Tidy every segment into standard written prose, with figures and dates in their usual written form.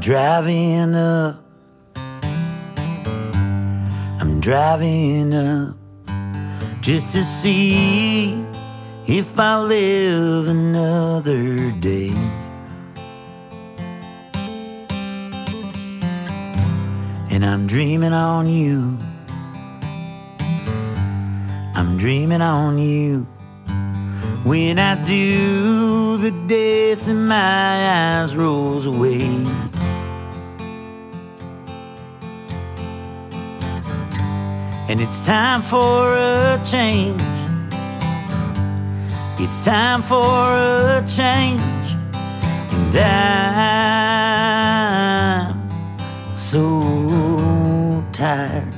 driving up, I'm driving up just to see if I live another day. And I'm dreaming on you, I'm dreaming on you. When I do, the death in my eyes rolls away. And it's time for a change, it's time for a change. And I'm so tired,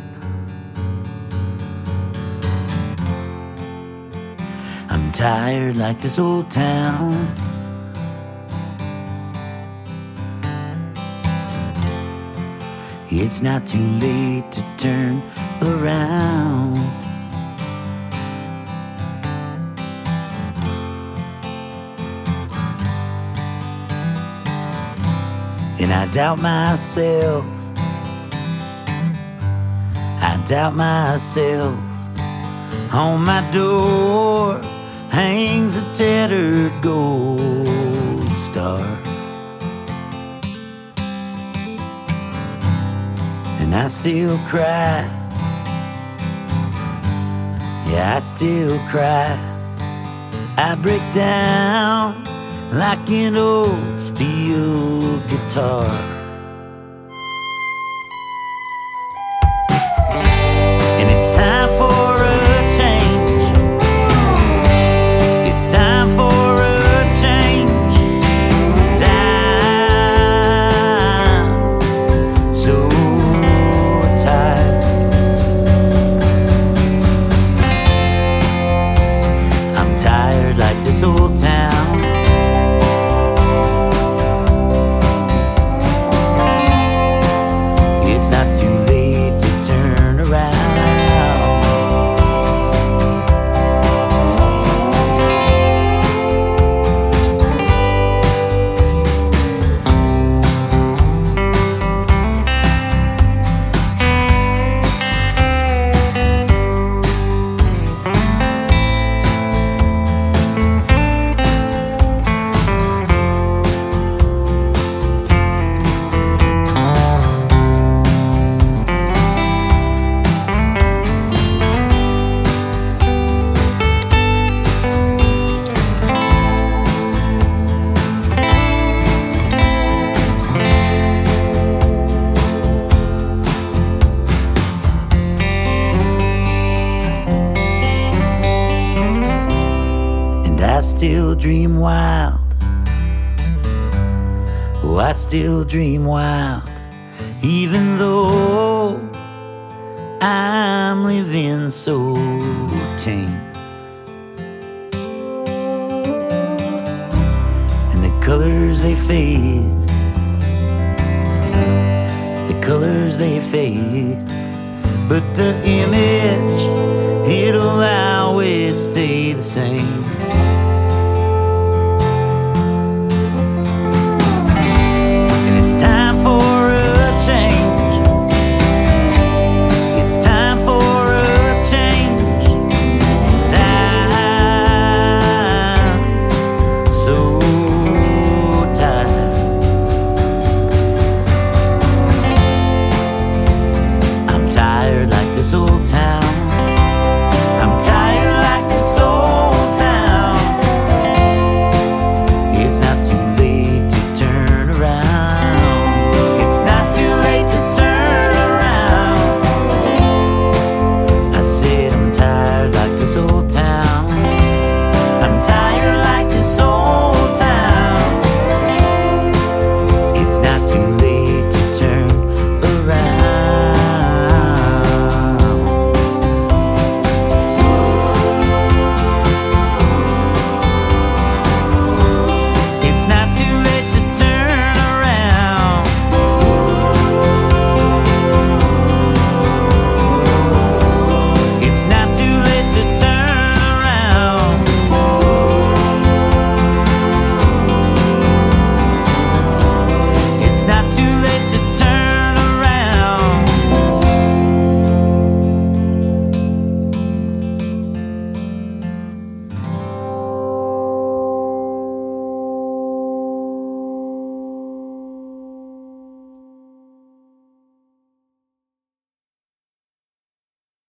I'm tired like this old town. It's not too late to turn around. And I doubt myself, I doubt myself. On my door hangs a tattered gold star, and I still cry, yeah, I still cry. I break down like an old steel guitar. And it's time for a change, it's time for a change. And I'm so tired, I'm tired like this old town. It's not too late to turn around. I still dream wild, oh, I still dream wild, even though I'm living so tame. And the colors they fade, the colors they fade, but the image, it'll always stay the same.